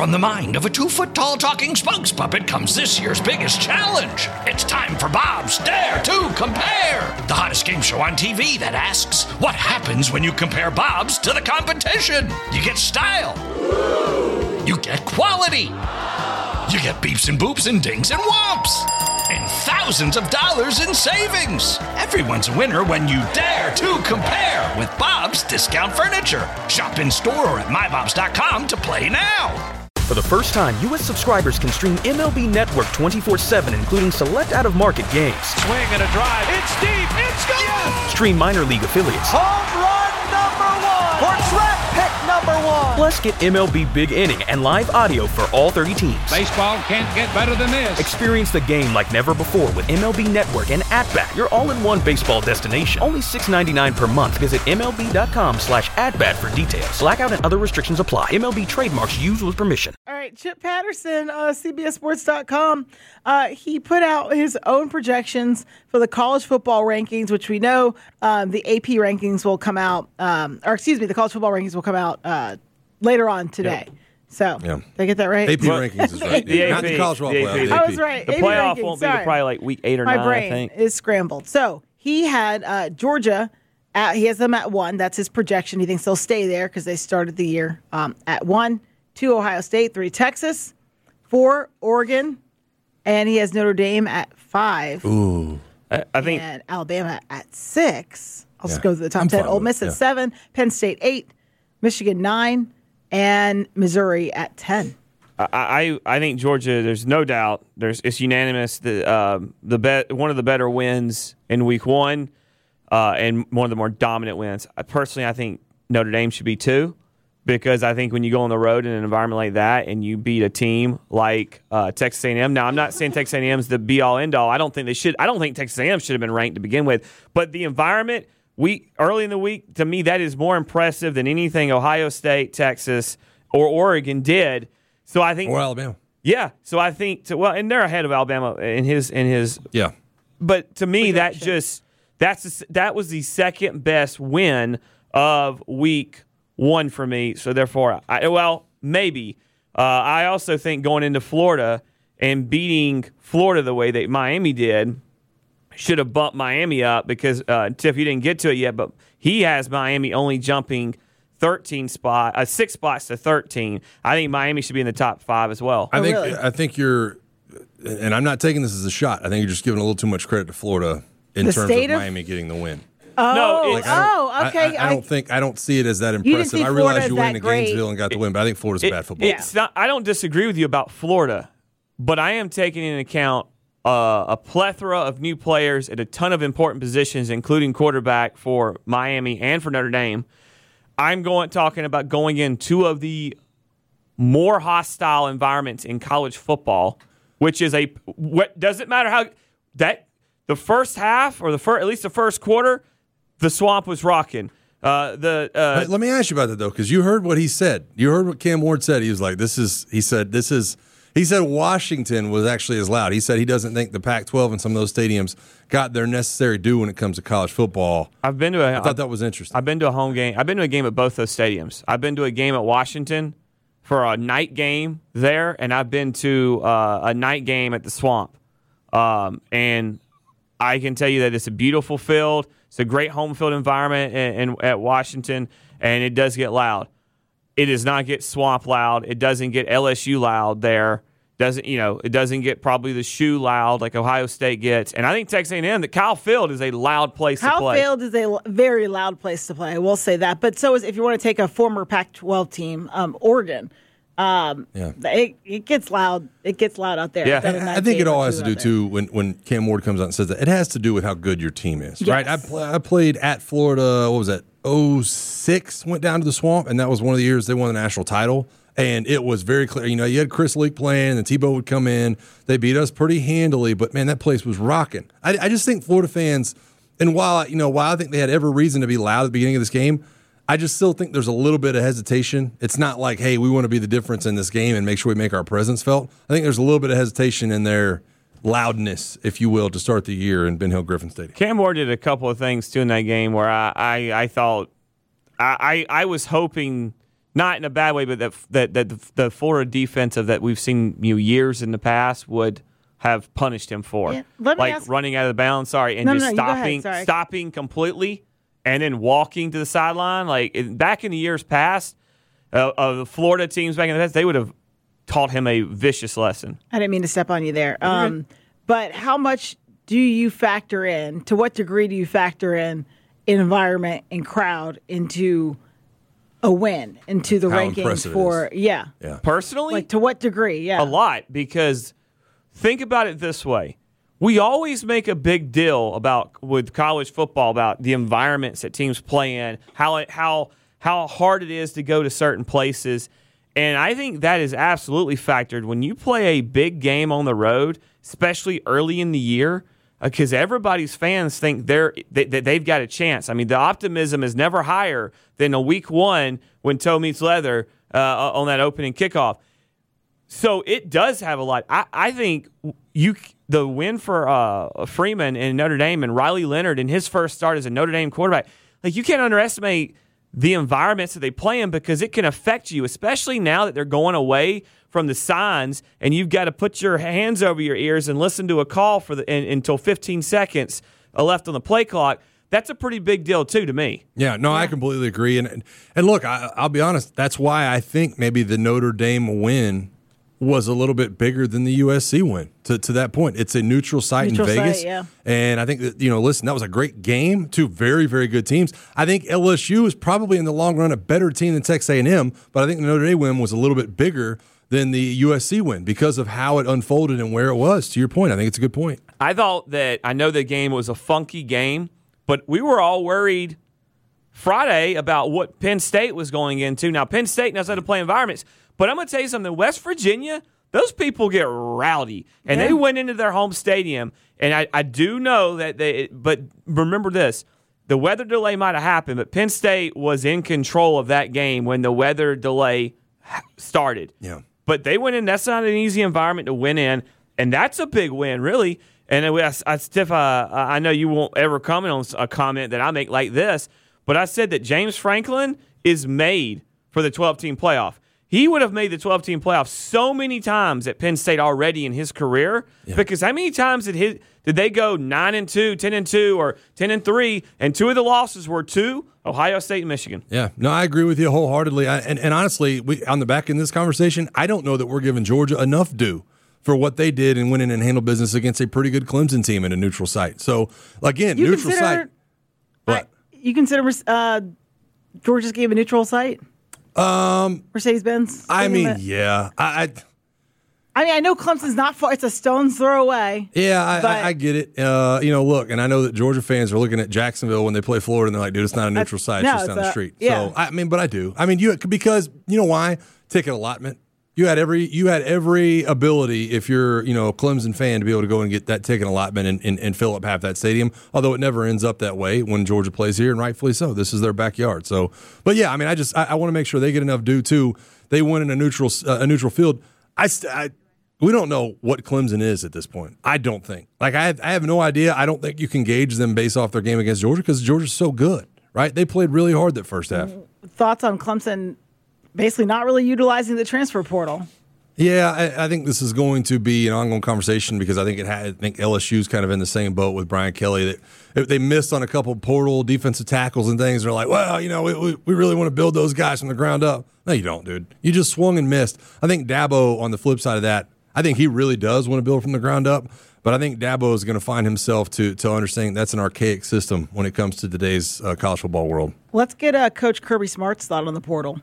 From the mind of a 2-foot-tall talking spokes puppet comes this year's biggest challenge. It's time for Bob's Dare to Compare, the hottest game show on TV that asks, what happens when you compare Bob's to the competition? You get style. You get quality. You get beeps and boops and dings and whomps. And thousands of dollars in savings. Everyone's a winner when you dare to compare with Bob's Discount Furniture. Shop in store or at mybobs.com to play now. For the first time, U.S. subscribers can stream MLB Network 24/7, including select out-of-market games. Swing and a drive. It's deep. It's gone. Yes! Stream minor league affiliates. Home run number 1. Or track pick number 1. Plus, get MLB Big Inning and live audio for all 30 teams. Baseball can't get better than this. Experience the game like never before with MLB Network and At-Bat, your all-in-one baseball destination. Only $6.99 per month. Visit MLB.com/at-bat for details. Blackout and other restrictions apply. MLB trademarks used with permission. All right, Chip Patterson, CBSSports.com, he put out his own projections for the college football rankings, which we know the AP rankings will come out, the college football rankings will come out later on today. Yep. So, did I get that right? AP rankings is right. Not the college football playoff. I was right. The AP playoff rankings, won't be probably like week 8 or 9, I think. My brain is scrambled. So, he had Georgia, he has them at 1. That's his projection. He thinks they'll stay there because they started the year at 1. 2, Ohio State. 3, Texas. 4, Oregon. And he has Notre Dame at 5. Ooh. I think. And Alabama at 6. I'll just go through the top 10. Ole Miss at 7. Penn State 8. Michigan 9. And Missouri at 10. I think Georgia, there's no doubt. It's unanimous. One of the better wins in week 1 and one of the more dominant wins. Personally, I think Notre Dame should be 2. Because I think when you go on the road in an environment like that and you beat a team like Texas A&M. Now, I'm not saying Texas A&M is the be-all, end-all. I don't think Texas A&M should have been ranked to begin with. But the environment, early in the week, to me, that is more impressive than anything Ohio State, Texas, or Oregon did. So I think, or Alabama. Yeah. So I think, and they're ahead of Alabama in his. Yeah. But to me, that was the second best win of week 1 for me, so therefore, maybe. I also think going into Florida and beating Florida the way that Miami did should have bumped Miami up because, Tiff, you didn't get to it yet, but he has Miami only jumping 6 spots to 13. I think Miami should be in the top 5 as well. I think you're, and I'm not taking this as a shot, I think you're just giving a little too much credit to Florida in terms of Miami getting the win. Okay. I don't see it as that impressive. I realize you went to Gainesville and got the win, but I think Florida's bad football. It's not. I don't disagree with you about Florida, but I am taking into account a plethora of new players at a ton of important positions, including quarterback for Miami and for Notre Dame. I'm talking about going in 2 of the more hostile environments in college football, which is does it matter how that the first half or at least the first quarter. The swamp was rocking. Let me ask you about that, though, because you heard what he said. You heard what Cam Ward said. He was like, he said Washington was actually as loud. He said he doesn't think the Pac-12 and some of those stadiums got their necessary due when it comes to college football. I thought that was interesting. I've been to a home game. I've been to a game at both those stadiums. I've been to a game at Washington for a night game there, and I've been to a night game at the Swamp. And I can tell you that it's a beautiful field. It's a great home field environment at Washington, and it does get loud. It does not get Swamp loud. It doesn't get LSU loud there. It doesn't get probably the shoe loud like Ohio State gets. And I think Texas A&M, that Kyle Field is a loud place to play. Kyle Field is a very loud place to play. I will say that. But so is, if you want to take a former Pac-12 team, Oregon. It gets loud. It gets loud out there. Yeah, I think it all has to do too when Cam Ward comes out and says that it has to do with how good your team is, yes. Right? I played at Florida. What was that? 2006. Went down to the Swamp, and that was one of the years they won the national title. And it was very clear. You had Chris Leak playing, and Tebow would come in. They beat us pretty handily, but man, that place was rocking. I just think Florida fans, and while I think they had every reason to be loud at the beginning of this game, I just still think there's a little bit of hesitation. It's not like, hey, we want to be the difference in this game and make sure we make our presence felt. I think there's a little bit of hesitation in their loudness, if you will, to start the year in Ben Hill Griffin Stadium. Cam Ward did a couple of things, too, in that game where I thought I was hoping not in a bad way, but that the Florida defense that we've seen years in the past would have punished him for, running out of the bounds. Stopping completely and then walking to the sideline. Back in the years past, the Florida teams back in the past, they would have taught him a vicious lesson. I didn't mean to step on you there. But how much do you factor in? To what degree do you factor in environment and crowd into a win, into the rankings for? Yeah. Personally, to what degree? Yeah, a lot, because think about it this way: we always make a big deal with college football about the environments that teams play in, how hard it is to go to certain places. And I think that is absolutely factored when you play a big game on the road, especially early in the year, because everybody's fans think they've got a chance. I mean, the optimism is never higher than a week one when toe meets leather on that opening kickoff. So it does have a lot. I think the win for Freeman in Notre Dame and Riley Leonard in his first start as a Notre Dame quarterback, you can't underestimate the environments that they play in, because it can affect you, especially now that they're going away from the signs and you've got to put your hands over your ears and listen to a call until 15 seconds left on the play clock. That's a pretty big deal, too, to me. Yeah, no, I completely agree. And look, I'll be honest, that's why I think maybe the Notre Dame win was a little bit bigger than the USC win to that point. It's a neutral site in Vegas. Yeah. And I think that, listen, that was a great game. Two very, very good teams. I think LSU is probably in the long run a better team than Texas A&M, but I think the Notre Dame win was a little bit bigger than the USC win because of how it unfolded and where it was. To your point, I think it's a good point. I know the game was a funky game, but we were all worried Friday about what Penn State was going into. Now, Penn State knows how to play environments, but I'm going to tell you something. West Virginia, those people get rowdy, and they went into their home stadium. And I do know that but remember this, the weather delay might have happened, but Penn State was in control of that game when the weather delay started. Yeah. But they went in. That's not an easy environment to win in, and that's a big win, really. And Steph, I know you won't ever comment on a comment that I make like this, but I said that James Franklin is made for the 12-team playoff. He would have made the 12-team playoff so many times at Penn State already in his career, because how many times did they go 9-2, 10-2, or 10-3, and two of the losses were to Ohio State and Michigan? Yeah, no, I agree with you wholeheartedly. And honestly, on the back end of this conversation, I don't know that we're giving Georgia enough due for what they did and went in and handled business against a pretty good Clemson team in a neutral site. So, again, neutral site. What? You consider Georgia's game a neutral site? Mercedes-Benz? I mean, yeah. I know Clemson's not far. It's a stone's throw away. Yeah, I get it. Look, and I know that Georgia fans are looking at Jacksonville when they play Florida, and they're like, dude, it's not a neutral site. It's just down the street. Yeah. So, but I do. I mean, because you know why? Ticket allotment. You had every ability, if you're a Clemson fan, to be able to go and get that ticket allotment and fill up half that stadium. Although it never ends up that way when Georgia plays here, and rightfully so. This is their backyard. So, but yeah, I mean, I want to make sure they get enough due too. They win in a neutral field. We don't know what Clemson is at this point. I don't think. I have no idea. I don't think you can gauge them based off their game against Georgia because Georgia's so good, right? They played really hard that first half. Thoughts on Clemson? Basically not really utilizing the transfer portal. Yeah, I think this is going to be an ongoing conversation because I think LSU's kind of in the same boat with Brian Kelly. That they missed on a couple portal defensive tackles and things. They're like, well, we really want to build those guys from the ground up. No, you don't, dude. You just swung and missed. I think Dabo, on the flip side of that, I think he really does want to build from the ground up. But I think Dabo is going to find himself to understand that's an archaic system when it comes to today's college football world. Let's get Coach Kirby Smart's thought on the portal.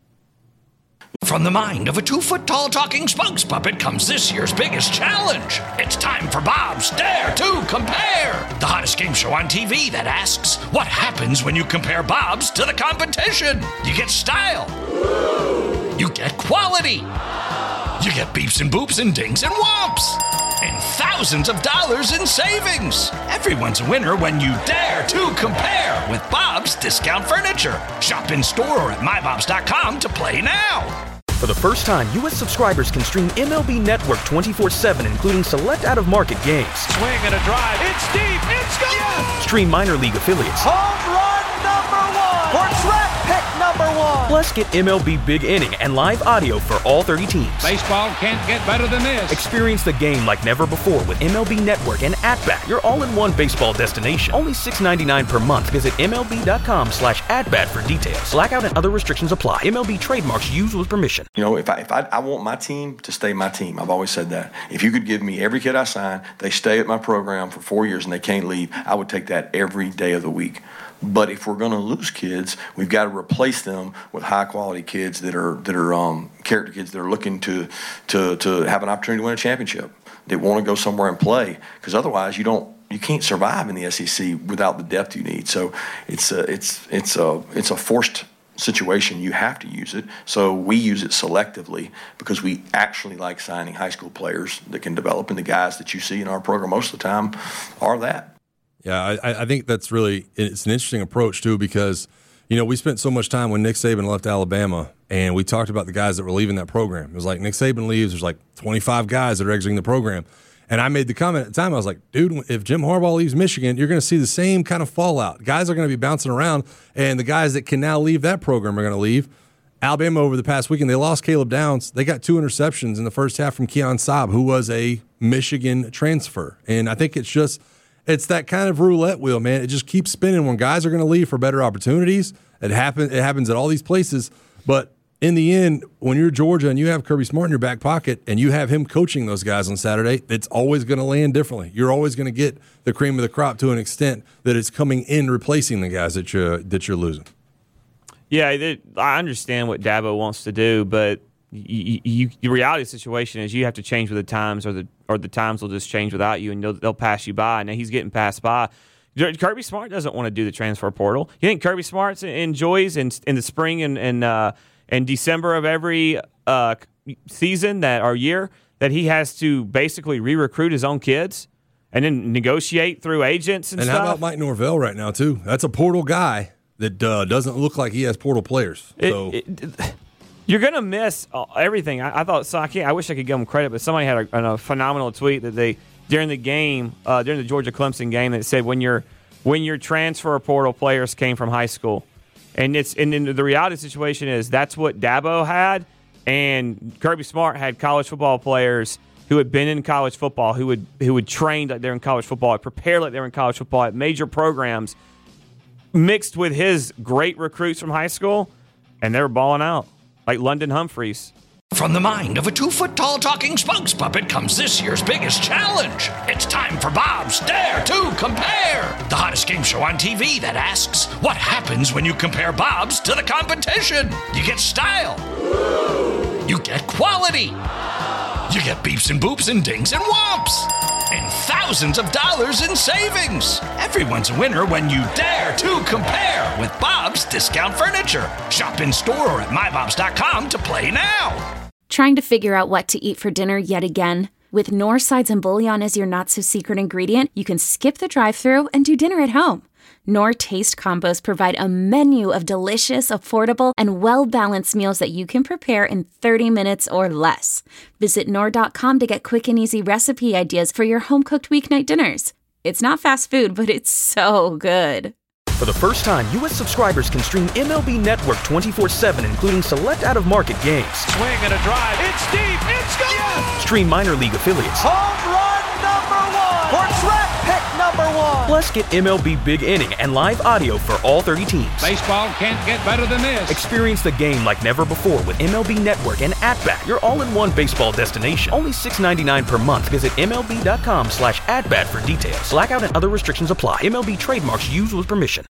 From the mind of a 2-foot-tall talking spokes puppet comes this year's biggest challenge. It's time for Bob's Dare to Compare, the hottest game show on TV that asks, what happens when you compare Bob's to the competition? You get style. You get quality. You get beeps and boops and dings and whomps. And thousands of dollars in savings. Everyone's a winner when you dare to compare with Bob's Discount Furniture. Shop in store or at mybobs.com to play now. For the first time, U.S. subscribers can stream MLB Network 24/7, including select out-of-market games. Swing and a drive. It's deep. It's gone. Stream minor league affiliates. Home run number 1 for track pick number number one. Plus, get MLB Big Inning and live audio for all 30 teams. Baseball can't get better than this. Experience the game like never before with MLB Network and At-Bat, your all-in-one baseball destination. Only $6.99 per month. Visit MLB.com/AtBat for details. Blackout and other restrictions apply. MLB trademarks used with permission. You know, if I want my team to stay my team, I've always said that. If you could give me every kid I sign, they stay at my program for 4 years and they can't leave, I would take that every day of the week. But if we're going to lose kids, we've got to replace them with high-quality kids that are character kids that are looking to have an opportunity to win a championship. They want to go somewhere and play, because otherwise you can't survive in the SEC without the depth you need. So it's a forced situation. You have to use it. So we use it selectively because we actually like signing high school players that can develop, and the guys that you see in our program most of the time are that. Yeah, I think it's an interesting approach too, because we spent so much time when Nick Saban left Alabama, and we talked about the guys that were leaving that program. It was like Nick Saban leaves, there's like 25 guys that are exiting the program. And I made the comment at the time, I was like, dude, if Jim Harbaugh leaves Michigan, you're going to see the same kind of fallout. Guys are going to be bouncing around, and the guys that can now leave that program are going to leave. Alabama over the past weekend, they lost Caleb Downs. They got 2 interceptions in the first half from Keon Saab, who was a Michigan transfer. And I think it's that kind of roulette wheel, man. It just keeps spinning when guys are going to leave for better opportunities. It happens at all these places. But in the end, when you're Georgia and you have Kirby Smart in your back pocket and you have him coaching those guys on Saturday, it's always going to land differently. You're always going to get the cream of the crop to an extent that it's coming in replacing the guys that you're losing. Yeah, I understand what Dabo wants to do, but the reality of the situation is you have to change with the times, or the times will just change without you, and they'll pass you by. Now he's getting passed by. Kirby Smart doesn't want to do the transfer portal. You think Kirby Smart enjoys in the spring and December of every season or year that he has to basically re-recruit his own kids and then negotiate through agents and stuff? And how about Mike Norvell right now too? That's a portal guy that doesn't look like he has portal players. You're going to miss everything. I thought I wish I could give them credit, but somebody had a phenomenal tweet that they during the game, during the Georgia-Clemson game, that said when your transfer portal players came from high school. And the reality of the situation is that's what Dabo had, and Kirby Smart had college football players who had been in college football, who would train like they're in college football, prepare like they're in college football at major programs, mixed with his great recruits from high school, and they were balling out. Like London Humphreys. From the mind of a 2-foot-tall talking spokes puppet comes this year's biggest challenge. It's time for Bob's Dare to Compare, the hottest game show on TV that asks, what happens when you compare Bob's to the competition? You get style. You get quality. You get beeps and boops and dings and whomps. And thousands of dollars in savings. Everyone's a winner when you dare to compare with Bob's Discount Furniture. Shop in store or at mybobs.com to play now. Trying to figure out what to eat for dinner yet again? With Knorr sides and bouillon as your not-so-secret ingredient, you can skip the drive-thru and do dinner at home. Knorr Taste Combos provide a menu of delicious, affordable, and well-balanced meals that you can prepare in 30 minutes or less. Visit Knorr.com to get quick and easy recipe ideas for your home-cooked weeknight dinners. It's not fast food, but it's so good. For the first time, U.S. subscribers can stream MLB Network 24/7, including select out-of-market games. Swing and a drive. It's deep. It's gone. Yes! Stream minor league affiliates. Home run number one. Or track pick number one. Plus, get MLB Big Inning and live audio for all 30 teams. Baseball can't get better than this. Experience the game like never before with MLB Network and At-Bat, your all-in-one baseball destination. Only $6.99 per month. Visit MLB.com/AtBat for details. Blackout and other restrictions apply. MLB trademarks used with permission.